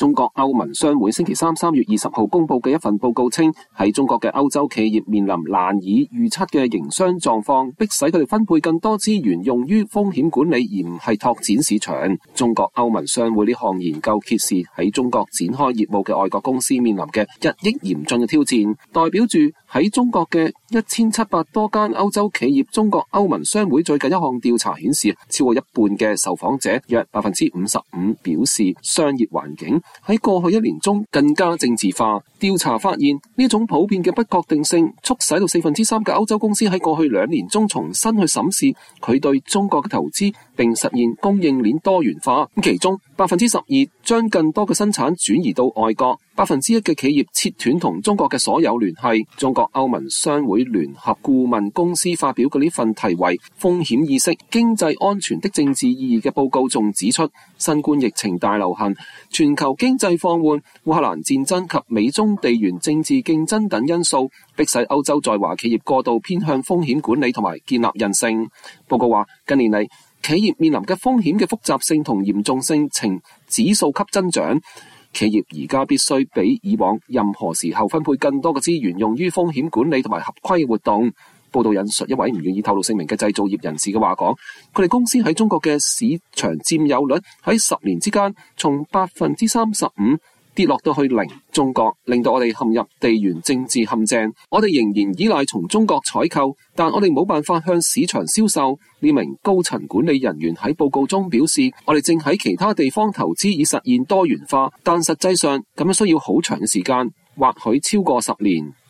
中國歐盟商會星期3月20號公布嘅一份報告稱，喺中國嘅歐洲企業面臨難以預測嘅營商狀況，迫使佢哋分配更多資源用於風險管理，而唔係拓展市場。中國歐盟商會呢項研究揭示，喺中國展開業務嘅外國公司面臨嘅日益嚴峻嘅挑戰，代表住喺中國嘅1700多間歐洲企業。中國歐盟商會最近一項調查顯示，超過一半嘅受訪者，約55%表示商業環境喺過去1年中更加政治化。調查發現，呢種普遍嘅不確定性促使到3%嘅歐洲公司喺過去2年中重新去審視佢對中國嘅投資，並實現供應鏈多元化。其中12%將更多嘅生產轉移到外國，1%嘅企業切斷同中國嘅所有聯繫。中國歐盟商會聯合顧問公司發表嘅呢份題為《風險意識、經濟安全的政治意義》嘅報告仲指出，新冠疫情大流行、全球經濟放緩、烏克蘭戰爭及美中地緣政治競爭等因素，迫使歐洲在華企業過度偏向風險管理同埋建立韌性。報告話，近年嚟企業面臨嘅風險嘅複雜性同嚴重性呈指數級增長，企業而家必須比以往任何時候分配更多嘅資源用於風險管理同埋合規活動。報道引述一位唔願意透露姓名嘅製造業人士嘅話講，佢哋公司喺中國嘅市場佔有率喺10年之間從35%跌落到去0。中國令到我哋陷入地緣政治陷阱，我哋仍然依賴從中國採購，但我哋冇辦法向市場銷售。呢名高層管理人員喺報告中表示，我哋正喺其他地方投資以實現多元化，但實際上咁樣需要好長嘅時間，或許超過10年。